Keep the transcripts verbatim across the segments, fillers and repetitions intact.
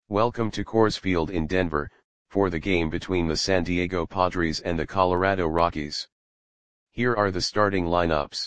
Welcome to Coors Field in Denver, for the game between the San Diego Padres and the Colorado Rockies. Here are the starting lineups.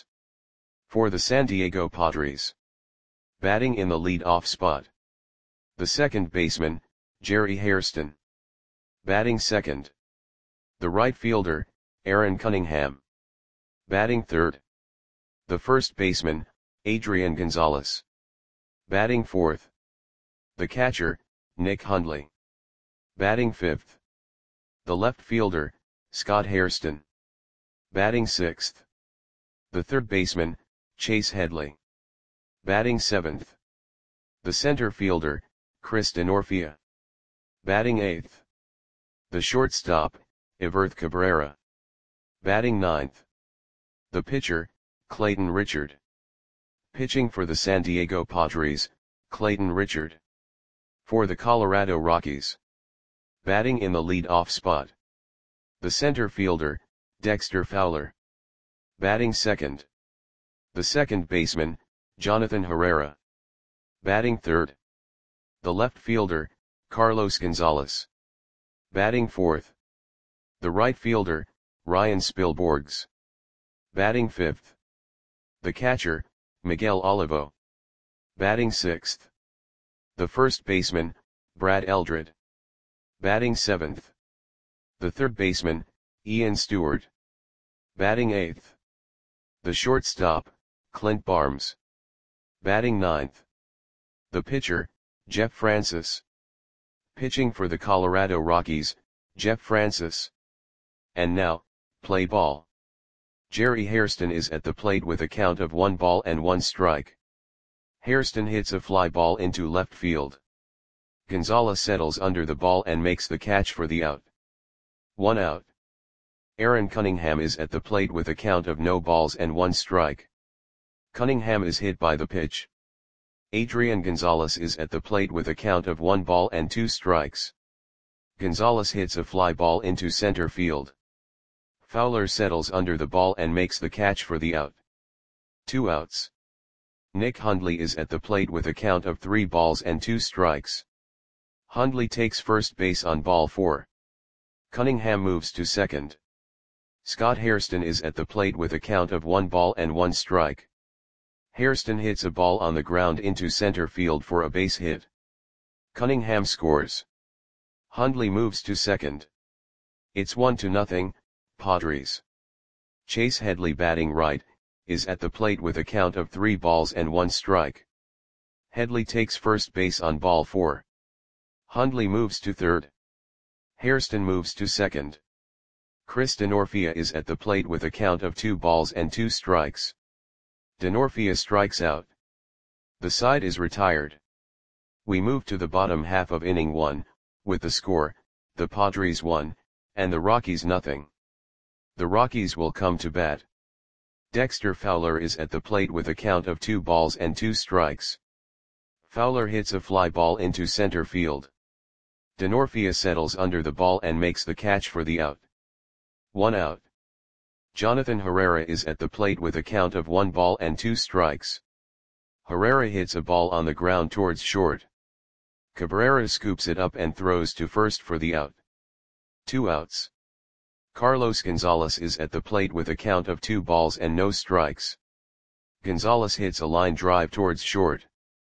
For the San Diego Padres. Batting in the lead-off spot. The second baseman, Jerry Hairston. Batting second. The right fielder, Aaron Cunningham. Batting third. The first baseman, Adrian Gonzalez. Batting fourth. The catcher, Nick Hundley. Batting fifth. The left fielder, Scott Hairston. Batting sixth. The third baseman, Chase Headley. Batting seventh. The center fielder, Chris Denorfia. Batting eighth. The shortstop, Everth Cabrera. Batting ninth. The pitcher, Clayton Richard. Pitching for the San Diego Padres, Clayton Richard. For the Colorado Rockies. Batting in the lead-off spot. The center fielder, Dexter Fowler. Batting second. The second baseman, Jonathan Herrera. Batting third. The left fielder, Carlos Gonzalez. Batting fourth. The right fielder, Ryan Spilborghs. Batting fifth. The catcher, Miguel Olivo. Batting sixth. The first baseman, Brad Eldred. Batting seventh. The third baseman, Ian Stewart. Batting eighth. The shortstop, Clint Barnes. Batting ninth. The pitcher, Jeff Francis. Pitching for the Colorado Rockies, Jeff Francis. And now, play ball. Jerry Hairston is at the plate with a count of one ball and one strike. Hairston hits a fly ball into left field. Gonzalez settles under the ball and makes the catch for the out. One out. Aaron Cunningham is at the plate with a count of no balls and one strike. Cunningham is hit by the pitch. Adrian Gonzalez is at the plate with a count of one ball and two strikes. Gonzalez hits a fly ball into center field. Fowler settles under the ball and makes the catch for the out. Two outs. Nick Hundley is at the plate with a count of three balls and two strikes. Hundley takes first base on ball four. Cunningham moves to second. Scott Hairston is at the plate with a count of one ball and one strike. Hairston hits a ball on the ground into center field for a base hit. Cunningham scores. Hundley moves to second. It's one to nothing, Padres. Chase Headley, batting right, is at the plate with a count of three balls and one strike. Headley takes first base on ball four. Hundley moves to third. Hairston moves to second. Chris Denorfia is at the plate with a count of two balls and two strikes. Denorfia strikes out. The side is retired. We move to the bottom half of inning one, with the score, the Padres one, and the Rockies nothing. The Rockies will come to bat. Dexter Fowler is at the plate with a count of two balls and two strikes. Fowler hits a fly ball into center field. Denorfia settles under the ball and makes the catch for the out. One out. Jonathan Herrera is at the plate with a count of one ball and two strikes. Herrera hits a ball on the ground towards short. Cabrera scoops it up and throws to first for the out. Two outs. Carlos Gonzalez is at the plate with a count of two balls and no strikes. Gonzalez hits a line drive towards short.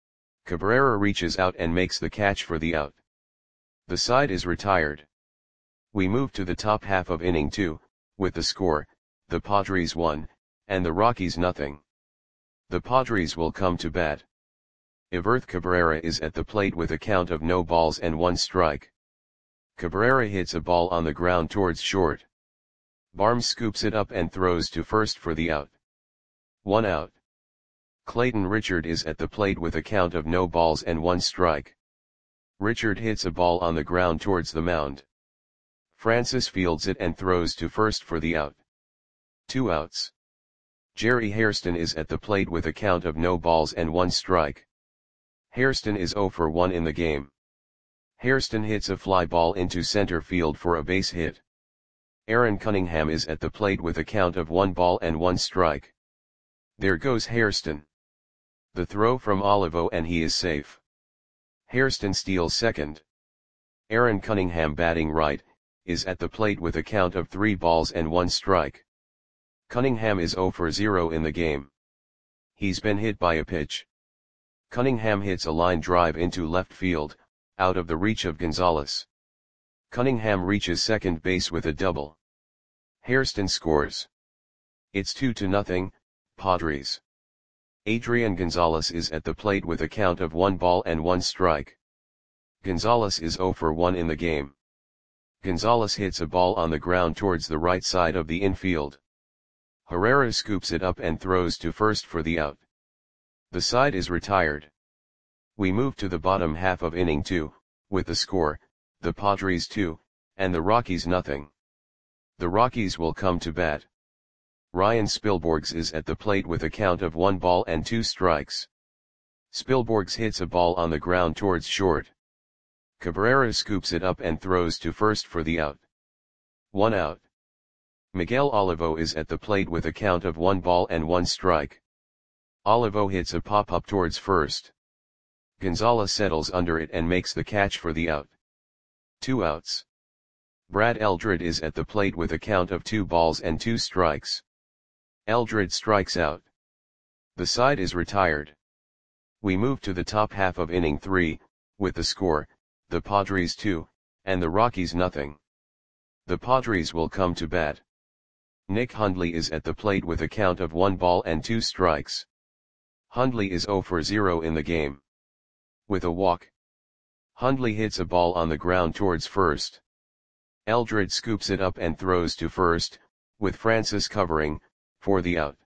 Cabrera reaches out and makes the catch for the out. The side is retired. We move to the top half of inning two, with the score, the Padres one, and the Rockies nothing. The Padres will come to bat. Everth Cabrera is at the plate with a count of no balls and one strike. Cabrera hits a ball on the ground towards short. Barnes scoops it up and throws to first for the out. One out. Clayton Richard is at the plate with a count of no balls and one strike. Richard hits a ball on the ground towards the mound. Francis fields it and throws to first for the out. Two outs. Jerry Hairston is at the plate with a count of no balls and one strike. Hairston is zero for one in the game. Hairston hits a fly ball into center field for a base hit. Aaron Cunningham is at the plate with a count of one ball and one strike. There goes Hairston. The throw from Olivo and he is safe. Hairston steals second. Aaron Cunningham batting right, is at the plate with a count of three balls and one strike. Cunningham is zero for zero in the game. He's been hit by a pitch. Cunningham hits a line drive into left field, out of the reach of Gonzalez. Cunningham reaches second base with a double. Hairston scores. It's two to nothing, Padres. Adrian Gonzalez is at the plate with a count of one ball and one strike. Gonzalez is zero for one in the game. Gonzalez hits a ball on the ground towards the right side of the infield. Herrera scoops it up and throws to first for the out. The side is retired. We move to the bottom half of inning two, with the score, the Padres two, and the Rockies nothing. The Rockies will come to bat. Ryan Spilborghs is at the plate with a count of one ball and two strikes. Spilborghs hits a ball on the ground towards short. Cabrera scoops it up and throws to first for the out. One out. Miguel Olivo is at the plate with a count of one ball and one strike. Olivo hits a pop-up towards first. Gonzalez settles under it and makes the catch for the out. Two outs. Brad Eldred is at the plate with a count of two balls and two strikes. Eldred strikes out. The side is retired. We move to the top half of inning three, with the score, the Padres two, and the Rockies nothing. The Padres will come to bat. Nick Hundley is at the plate with a count of one ball and two strikes. Hundley is zero for zero in the game. With a walk. Hundley hits a ball on the ground towards first. Eldred scoops it up and throws to first, with Francis covering, for the out.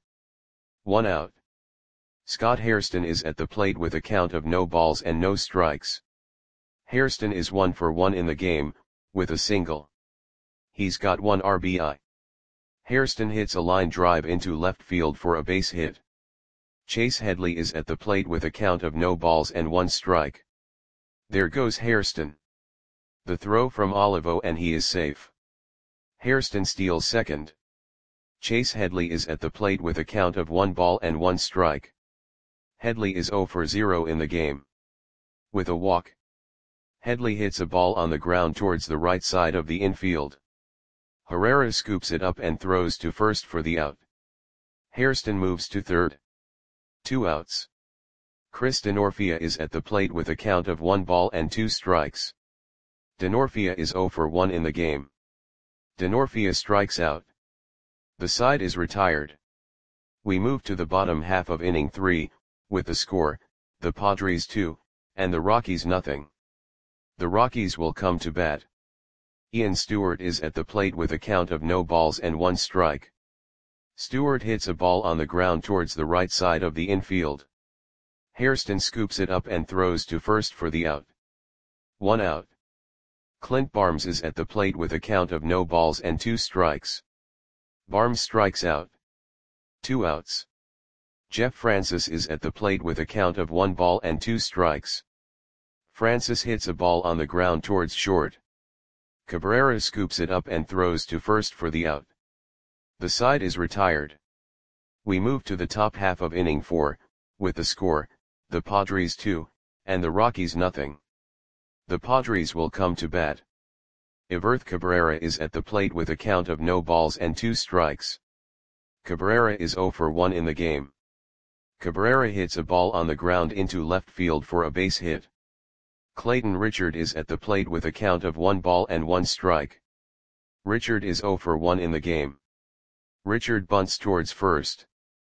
One out. Scott Hairston is at the plate with a count of no balls and no strikes. Hairston is one for one in the game, with a single. He's got one R B I. Hairston hits a line drive into left field for a base hit. Chase Headley is at the plate with a count of no balls and one strike. There goes Hairston. The throw from Olivo and he is safe. Hairston steals second. Chase Headley is at the plate with a count of one ball and one strike. Headley is zero for zero in the game. With a walk. Headley hits a ball on the ground towards the right side of the infield. Herrera scoops it up and throws to first for the out. Hairston moves to third. Two outs. Chris Denorfia is at the plate with a count of one ball and two strikes. Denorfia is zero for one in the game. Denorfia strikes out. The side is retired. We move to the bottom half of inning three, with the score, the Padres two, and the Rockies nothing. The Rockies will come to bat. Ian Stewart is at the plate with a count of no balls and one strike. Stewart hits a ball on the ground towards the right side of the infield. Hairston scoops it up and throws to first for the out. One out. Clint Barnes is at the plate with a count of no balls and two strikes. Barnes strikes out. Two outs. Jeff Francis is at the plate with a count of one ball and two strikes. Francis hits a ball on the ground towards short. Cabrera scoops it up and throws to first for the out. The side is retired. We move to the top half of inning four, with the score, the Padres two, and the Rockies nothing. The Padres will come to bat. Everth Cabrera is at the plate with a count of no balls and two strikes. Cabrera is zero for one in the game. Cabrera hits a ball on the ground into left field for a base hit. Clayton Richard is at the plate with a count of one ball and one strike. Richard is zero for one in the game. Richard bunts towards first.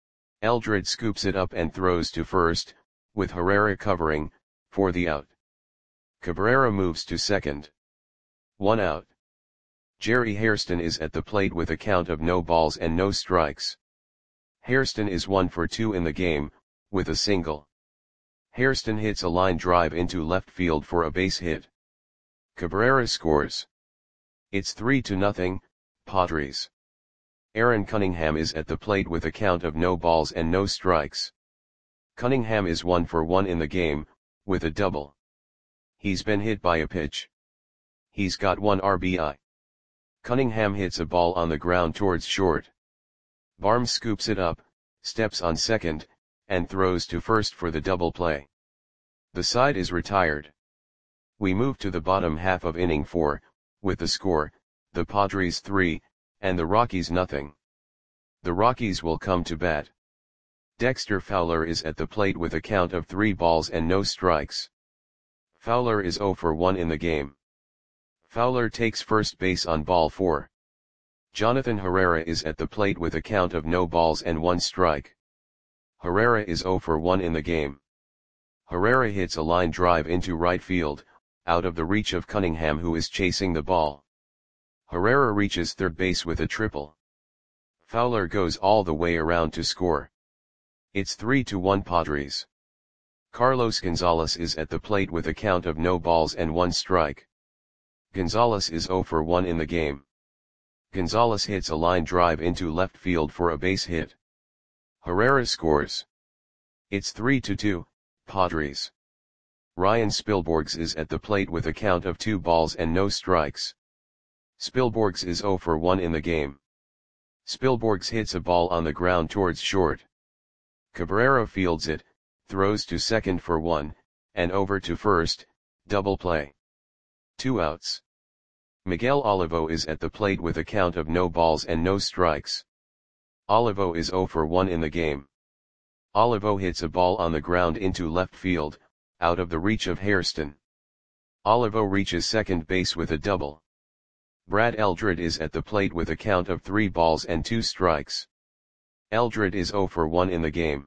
Eldred scoops it up and throws to first, with Herrera covering, for the out. Cabrera moves to second. One out. Jerry Hairston is at the plate with a count of no balls and no strikes. Hairston is one for two in the game, with a single. Hairston hits a line drive into left field for a base hit. Cabrera scores. It's three to nothing, Padres. Aaron Cunningham is at the plate with a count of no balls and no strikes. Cunningham is one for one in the game, with a double. He's been hit by a pitch. He's got one R B I. Cunningham hits a ball on the ground towards short. Barnes scoops it up, steps on second, and throws to first for the double play. The side is retired. We move to the bottom half of inning four, with the score, the Padres three, and the Rockies nothing. The Rockies will come to bat. Dexter Fowler is at the plate with a count of three balls and no strikes. Fowler is zero for one in the game. Fowler takes first base on ball four. Jonathan Herrera is at the plate with a count of no balls and one strike. Herrera is zero for one in the game. Herrera hits a line drive into right field, out of the reach of Cunningham, who is chasing the ball. Herrera reaches third base with a triple. Fowler goes all the way around to score. It's three to one Padres. Carlos Gonzalez is at the plate with a count of no balls and one strike. Gonzalez is zero for one in the game. Gonzalez hits a line drive into left field for a base hit. Herrera scores. It's three to two, Padres. Ryan Spilborghs is at the plate with a count of two balls and no strikes. Spilborghs is zero for one in the game. Spilborghs hits a ball on the ground towards short. Cabrera fields it, throws to second for one, and over to first, double play. Two outs. Miguel Olivo is at the plate with a count of no balls and no strikes. Olivo is zero for one in the game. Olivo hits a ball on the ground into left field, out of the reach of Hairston. Olivo reaches second base with a double. Brad Eldred is at the plate with a count of three balls and two strikes. Eldred is zero for one in the game.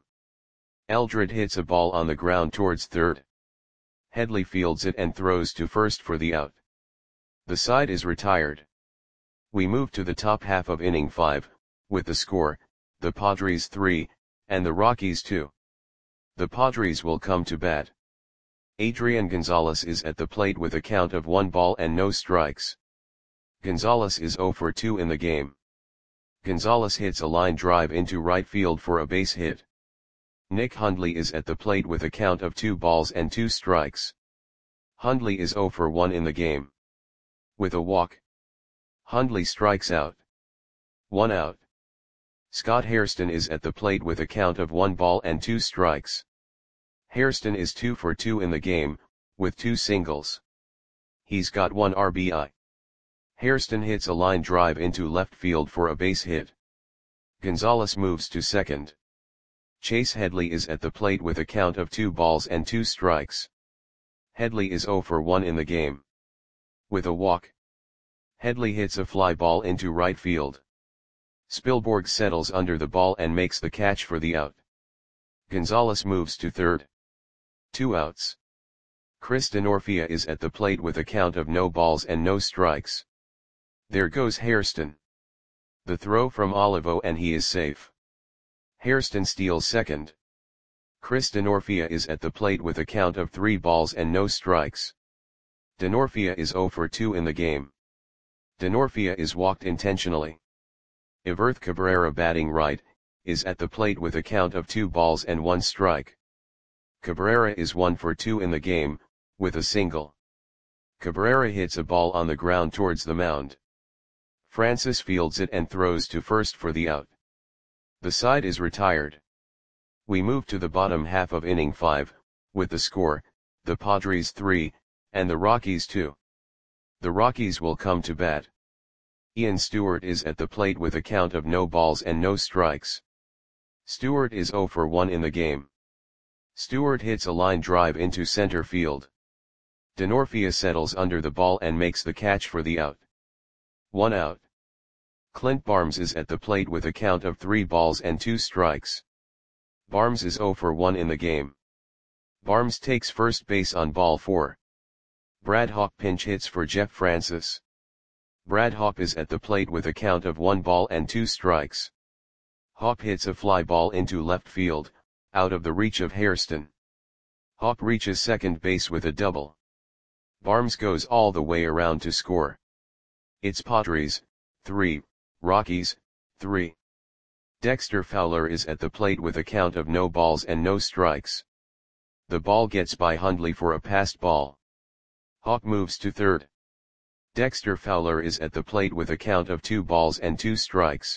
Eldred hits a ball on the ground towards third. Headley fields it and throws to first for the out. The side is retired. We move to the top half of inning five, with the score, the Padres three, and the Rockies two. The Padres will come to bat. Adrian Gonzalez is at the plate with a count of one ball and no strikes. Gonzalez is zero for two in the game. Gonzalez hits a line drive into right field for a base hit. Nick Hundley is at the plate with a count of two balls and two strikes. Hundley is zero for one in the game. With a walk, Hundley strikes out. One out. Scott Hairston is at the plate with a count of one ball and two strikes. Hairston is two for two in the game, with two singles. He's got one R B I. Hairston hits a line drive into left field for a base hit. Gonzalez moves to second. Chase Headley is at the plate with a count of two balls and two strikes. Headley is zero for one in the game. With a walk, Headley hits a fly ball into right field. Spilborghs settles under the ball and makes the catch for the out. Gonzalez moves to third. Two outs. Chris Denorfia is at the plate with a count of no balls and no strikes. There goes Hairston. The throw from Olivo and he is safe. Hairston steals second. Chris Denorfia is at the plate with a count of three balls and no strikes. Denorfia is zero for two in the game. Denorfia is walked intentionally. Everth Cabrera, batting right, is at the plate with a count of two balls and one strike. Cabrera is one for two in the game, with a single. Cabrera hits a ball on the ground towards the mound. Francis fields it and throws to first for the out. The side is retired. We move to the bottom half of inning five, with the score, the Padres three, and the Rockies two. The Rockies will come to bat. Ian Stewart is at the plate with a count of no balls and no strikes. Stewart is zero for one in the game. Stewart hits a line drive into center field. Denorfia settles under the ball and makes the catch for the out. One out. Clint Barnes is at the plate with a count of three balls and two strikes. Barnes is zero for one in the game. Barnes takes first base on ball four. Brad Hawk pinch hits for Jeff Francis. Brad Hawk is at the plate with a count of one ball and two strikes. Hawk hits a fly ball into left field, out of the reach of Hairston. Hawk reaches second base with a double. Barnes goes all the way around to score. It's Padres, three, Rockies, three. Dexter Fowler is at the plate with a count of no balls and no strikes. The ball gets by Hundley for a passed ball. Hawk moves to third. Dexter Fowler is at the plate with a count of two balls and two strikes.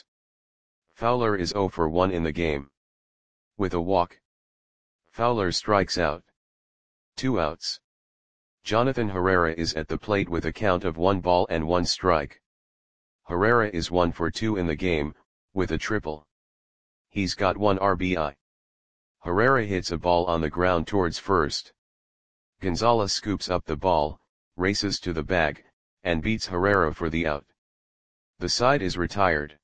Fowler is zero for one in the game. With a walk, Fowler strikes out. Two outs. Jonathan Herrera is at the plate with a count of one ball and one strike. Herrera is one for two in the game, with a triple. He's got one R B I. Herrera hits a ball on the ground towards first. Gonzalez scoops up the ball, races to the bag, and beats Herrera for the out. The side is retired.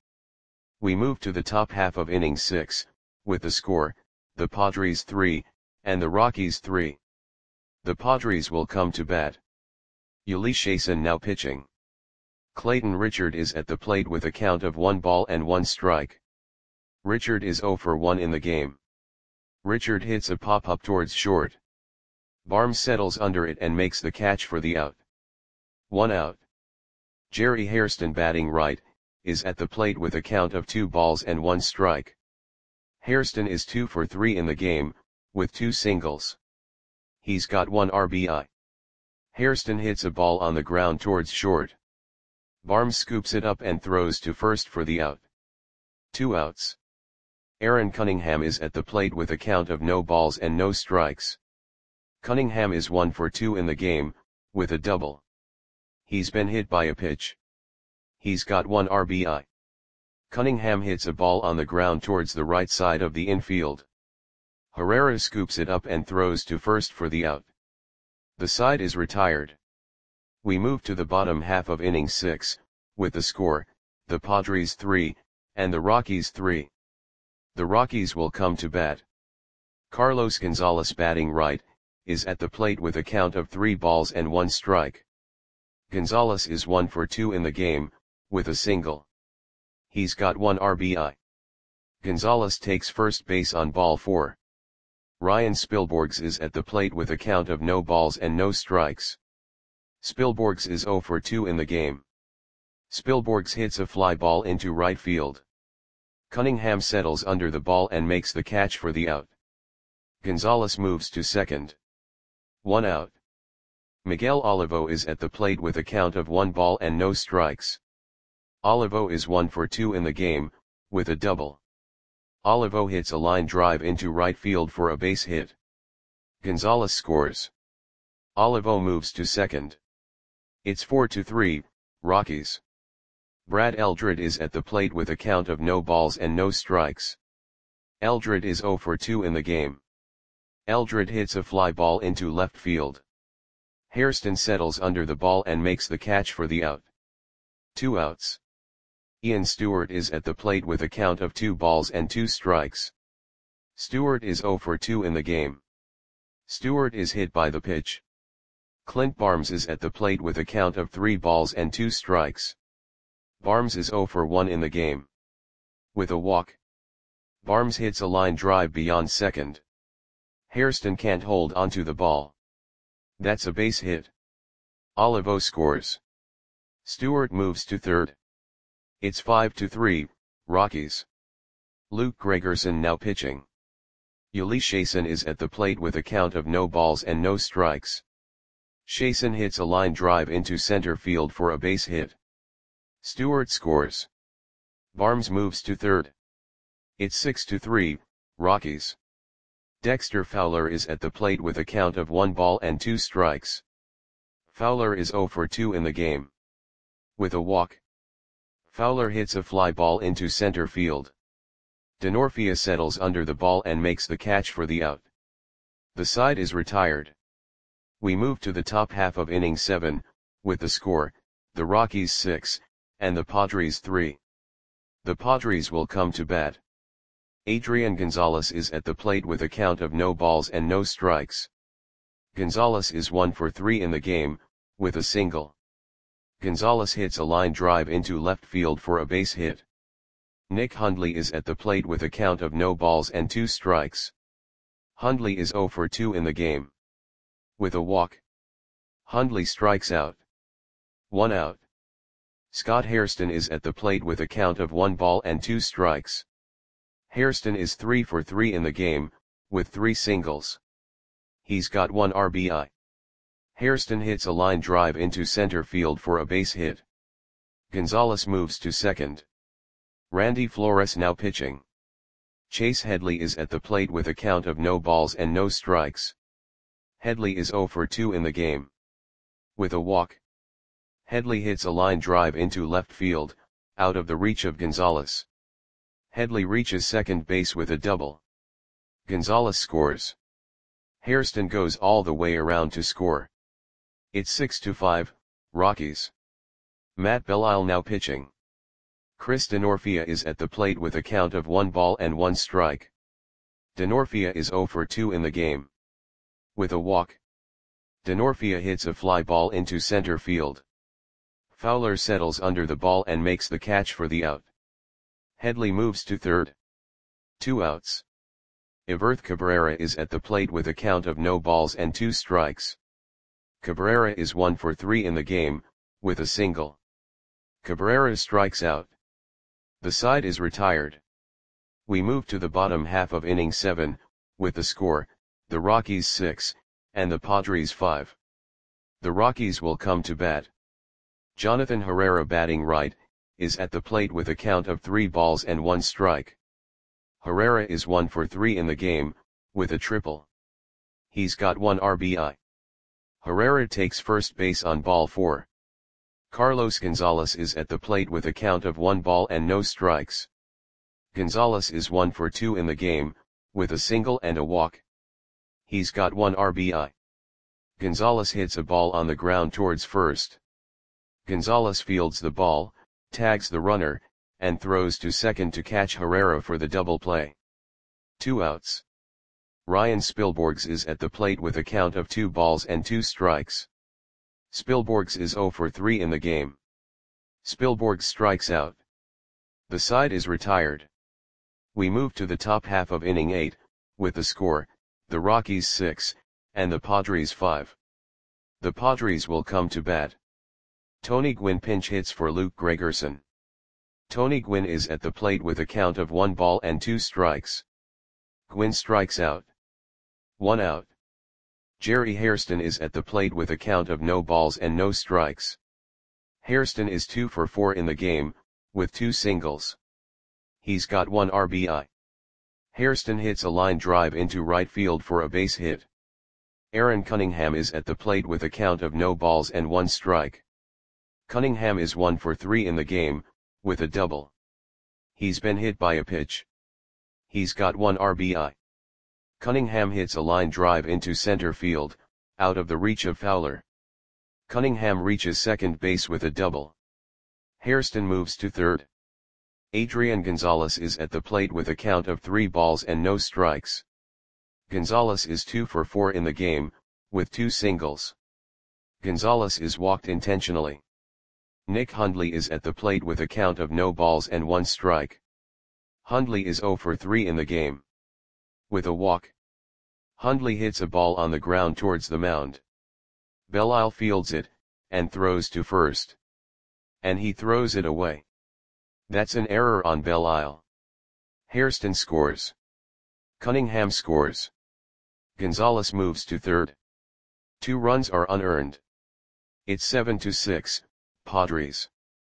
We move to the top half of inning six, with the score, the Padres three, and the Rockies three. The Padres will come to bat. Ulysses Chasen now pitching. Clayton Richard is at the plate with a count of one ball and one strike. Richard is zero for one in the game. Richard hits a pop-up towards short. Barnes settles under it and makes the catch for the out. One out. Jerry Hairston, batting right, is at the plate with a count of two balls and one strike. Hairston is two for three in the game, with two singles. He's got one R B I. Hairston hits a ball on the ground towards short. Barnes scoops it up and throws to first for the out. Two outs. Aaron Cunningham is at the plate with a count of no balls and no strikes. Cunningham is one for two in the game, with a double. He's been hit by a pitch. He's got one R B I. Cunningham hits a ball on the ground towards the right side of the infield. Herrera scoops it up and throws to first for the out. The side is retired. We move to the bottom half of inning six, with the score, the Padres three, and the Rockies three. The Rockies will come to bat. Carlos Gonzalez, batting right, is at the plate with a count of three balls and one strike. Gonzalez is one for two in the game, with a single. He's got one R B I. Gonzalez takes first base on ball four. Ryan Spilborghs is at the plate with a count of no balls and no strikes. Spilborghs is zero for two in the game. Spilborghs hits a fly ball into right field. Cunningham settles under the ball and makes the catch for the out. Gonzalez moves to second. One out. Miguel Olivo is at the plate with a count of one ball and no strikes. Olivo is one for two in the game, with a double. Olivo hits a line drive into right field for a base hit. Gonzalez scores. Olivo moves to second. It's four to three, Rockies. Brad Eldred is at the plate with a count of no balls and no strikes. Eldred is zero for two in the game. Eldred hits a fly ball into left field. Hairston settles under the ball and makes the catch for the out. Two outs. Ian Stewart is at the plate with a count of two balls and two strikes. Stewart is zero for two in the game. Stewart is hit by the pitch. Clint Barnes is at the plate with a count of three balls and two strikes. Barnes is zero for one in the game. With a walk. Barnes hits a line drive beyond second. Hairston can't hold onto the ball. That's a base hit. Olivo scores. Stewart moves to third. It's five to three, Rockies. Luke Gregerson now pitching. Ulysses Chasen is at the plate with a count of no balls and no strikes. Chasen hits a line drive into center field for a base hit. Stewart scores. Barnes moves to third. It's six to three, Rockies. Dexter Fowler is at the plate with a count of one ball and two strikes. Fowler is zero for two in the game. With a walk. Fowler hits a fly ball into center field. Denorfia settles under the ball and makes the catch for the out. The side is retired. We move to the top half of inning seven, with the score, the Rockies six, and the Padres three. The Padres will come to bat. Adrian Gonzalez is at the plate with a count of no balls and no strikes. Gonzalez is one for three in the game, with a single. Gonzalez hits a line drive into left field for a base hit. Nick Hundley is at the plate with a count of no balls and two strikes. Hundley is zero for two in the game. With a walk. Hundley strikes out. One out. Scott Hairston is at the plate with a count of one ball and two strikes. Hairston is three for three in the game, with three singles. He's got one R B I. Hairston hits a line drive into center field for a base hit. Gonzalez moves to second. Randy Flores now pitching. Chase Headley is at the plate with a count of no balls and no strikes. Headley is zero for two in the game. with a walk. Headley hits a line drive into left field, out of the reach of Gonzalez. Headley reaches second base with a double. Gonzalez scores. Hairston goes all the way around to score. It's six to five, Rockies. Matt Belisle now pitching. Chris Denorfia is at the plate with a count of one ball and one strike. Denorfia is zero for two in the game. With a walk. Denorfia hits a fly ball into center field. Fowler settles under the ball and makes the catch for the out. Headley moves to third. Two outs. Everth Cabrera is at the plate with a count of no balls and two strikes. Cabrera is one for three in the game, with a single. Cabrera strikes out. The side is retired. We move to the bottom half of inning seven, with the score, the Rockies six, and the Padres five. The Rockies will come to bat. Jonathan Herrera, batting right, is at the plate with a count of three balls and one strike. Herrera is one for three in the game, with a triple. He's got one R B I. Herrera takes first base on ball four. Carlos Gonzalez is at the plate with a count of one ball and no strikes. Gonzalez is one for two in the game, with a single and a walk. He's got one R B I. Gonzalez hits a ball on the ground towards first. Gonzalez fields the ball, tags the runner, and throws to second to catch Herrera for the double play. Two outs. Ryan Spilborghs is at the plate with a count of two balls and two strikes. Spilborghs is zero for three in the game. Spilborghs strikes out. The side is retired. We move to the top half of inning eight, with the score, the Rockies six, and the Padres five. The Padres will come to bat. Tony Gwynn pinch hits for Luke Gregerson. Tony Gwynn is at the plate with a count of one ball and two strikes. Gwynn strikes out. One out. Jerry Hairston is at the plate with a count of no balls and no strikes. Hairston is two for four in the game, with two singles. He's got one R B I. Hairston hits a line drive into right field for a base hit. Aaron Cunningham is at the plate with a count of no balls and one strike. Cunningham is one for three in the game, with a double. He's been hit by a pitch. He's got one R B I. Cunningham hits a line drive into center field, out of the reach of Fowler. Cunningham reaches second base with a double. Hairston moves to third. Adrian Gonzalez is at the plate with a count of three balls and no strikes. Gonzalez is two for four in the game, with two singles. Gonzalez is walked intentionally. Nick Hundley is at the plate with a count of no balls and one strike. Hundley is zero for three in the game. With a walk. Hundley hits a ball on the ground towards the mound. Belisle fields it, and throws to first. And he throws it away. That's an error on Belisle. Hairston scores. Cunningham scores. Gonzalez moves to third. Two runs are unearned. It's seven to six, Padres.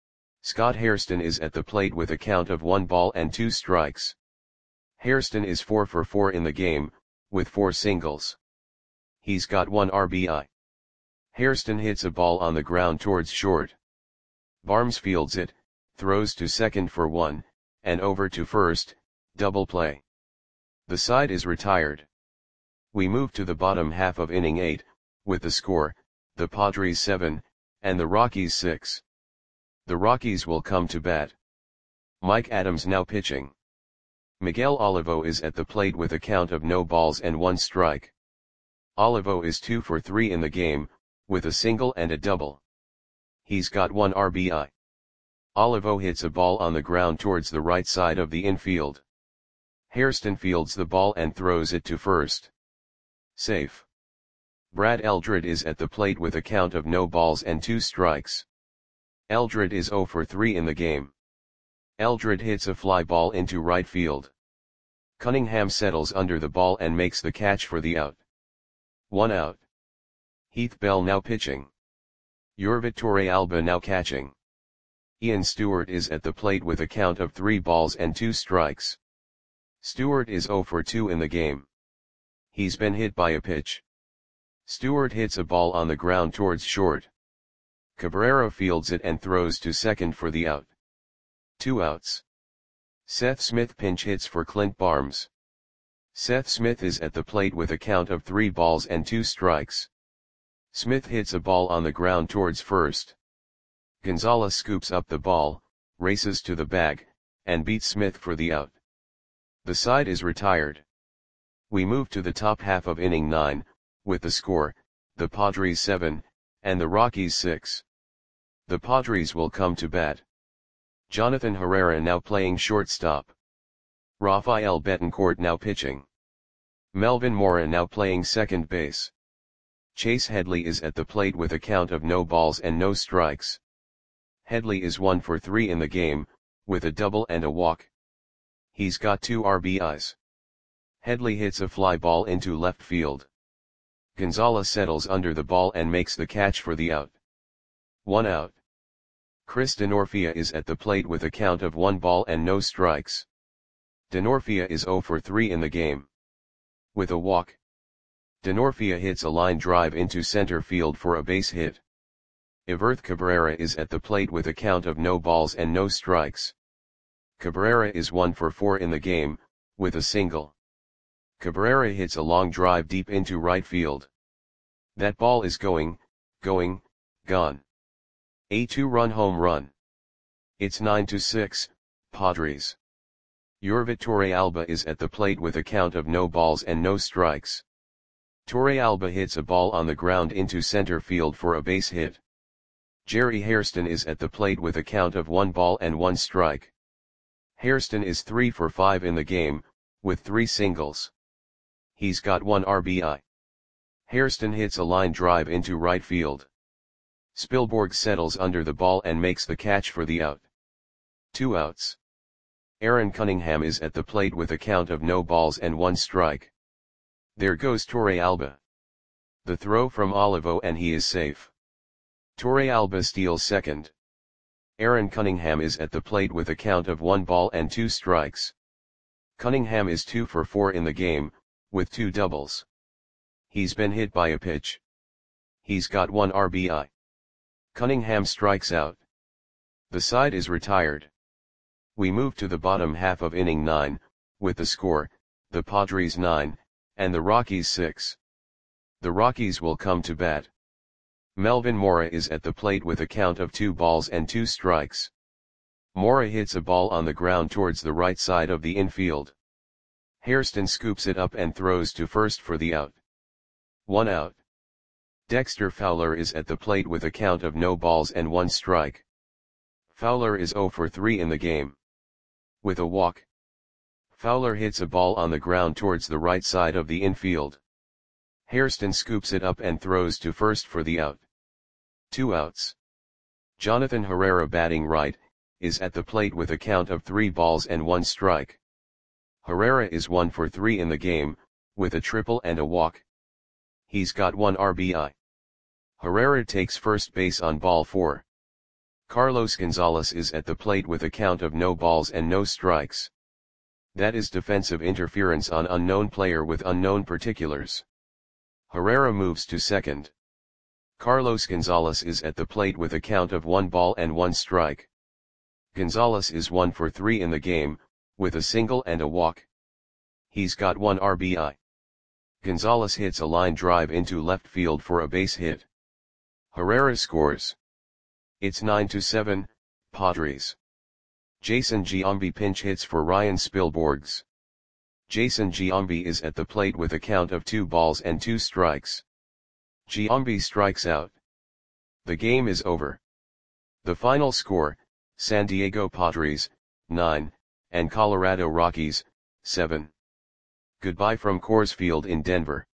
Scott Hairston is at the plate with a count of one ball and two strikes. Hairston is four for four in the game, with four singles. He's got one R B I. Hairston hits a ball on the ground towards short. Barnes fields it, throws to second for one, and over to first, double play. The side is retired. We move to the bottom half of inning eight, with the score, the Padres seven, and the Rockies six. The Rockies will come to bat. Mike Adams now pitching. Miguel Olivo is at the plate with a count of no balls and one strike. Olivo is two for three in the game, with a single and a double. He's got one R B I. Olivo hits a ball on the ground towards the right side of the infield. Hairston fields the ball and throws it to first. Safe. Brad Eldred is at the plate with a count of no balls and two strikes. Eldred is zero for three in the game. Eldred hits a fly ball into right field. Cunningham settles under the ball and makes the catch for the out. One out. Heath Bell now pitching. Yorvit Torrealba now catching. Ian Stewart is at the plate with a count of three balls and two strikes. Stewart is zero for two in the game. He's been hit by a pitch. Stewart hits a ball on the ground towards short. Cabrera fields it and throws to second for the out. Two outs. Seth Smith pinch hits for Clint Barnes. Seth Smith is at the plate with a count of three balls and two strikes. Smith hits a ball on the ground towards first. Gonzalez scoops up the ball, races to the bag, and beats Smith for the out. The side is retired. We move to the top half of inning nine, with the score, the Padres seven, and the Rockies six. The Padres will come to bat. Jonathan Herrera now playing shortstop. Rafael Betancourt now pitching. Melvin Mora now playing second base. Chase Headley is at the plate with a count of no balls and no strikes. Headley is one for three in the game, with a double and a walk. He's got two R B Is. Headley hits a fly ball into left field. Gonzalez settles under the ball and makes the catch for the out. One out. Chris Denorfia is at the plate with a count of one ball and no strikes. Denorfia is zero for three in the game. With a walk. Denorfia hits a line drive into center field for a base hit. Everth Cabrera is at the plate with a count of no balls and no strikes. Cabrera is one for four in the game, with a single. Cabrera hits a long drive deep into right field. That ball is going, going, gone. A two-run home run. It's nine to six, Padres. Yorvit Torrealba is at the plate with a count of no balls and no strikes. Torrealba hits a ball on the ground into center field for a base hit. Jerry Hairston is at the plate with a count of one ball and one strike. Hairston is three for five in the game, with three singles. He's got one R B I. Hairston hits a line drive into right field. Spielborg settles under the ball and makes the catch for the out. Two outs. Aaron Cunningham is at the plate with a count of no balls and one strike. There goes Torrealba. The throw from Olivo and he is safe. Torrealba steals second. Aaron Cunningham is at the plate with a count of one ball and two strikes. Cunningham is two for four in the game, with two doubles. He's been hit by a pitch. He's got one R B I. Cunningham strikes out. The side is retired. We move to the bottom half of inning nine, with the score, the Padres nine, and the Rockies six. The Rockies will come to bat. Melvin Mora is at the plate with a count of two balls and two strikes. Mora hits a ball on the ground towards the right side of the infield. Hairston scoops it up and throws to first for the out. One out. Dexter Fowler is at the plate with a count of no balls and one strike. Fowler is zero for three in the game. With a walk. Fowler hits a ball on the ground towards the right side of the infield. Hairston scoops it up and throws to first for the out. Two outs. Jonathan Herrera batting right, is at the plate with a count of three balls and one strike. Herrera is one for three in the game, with a triple and a walk. He's got one R B I. Herrera takes first base on ball four. Carlos Gonzalez is at the plate with a count of no balls and no strikes. That is defensive interference on unknown player with unknown particulars. Herrera moves to second. Carlos Gonzalez is at the plate with a count of one ball and one strike. Gonzalez is one for three in the game, with a single and a walk. He's got one R B I. Gonzalez hits a line drive into left field for a base hit. Herrera scores. It's nine to seven, Padres. Jason Giambi pinch hits for Ryan Spielborgs. Jason Giambi is at the plate with a count of two balls and two strikes. Giambi strikes out. The game is over. The final score, San Diego Padres, nine, and Colorado Rockies, seven. Goodbye from Coors Field in Denver.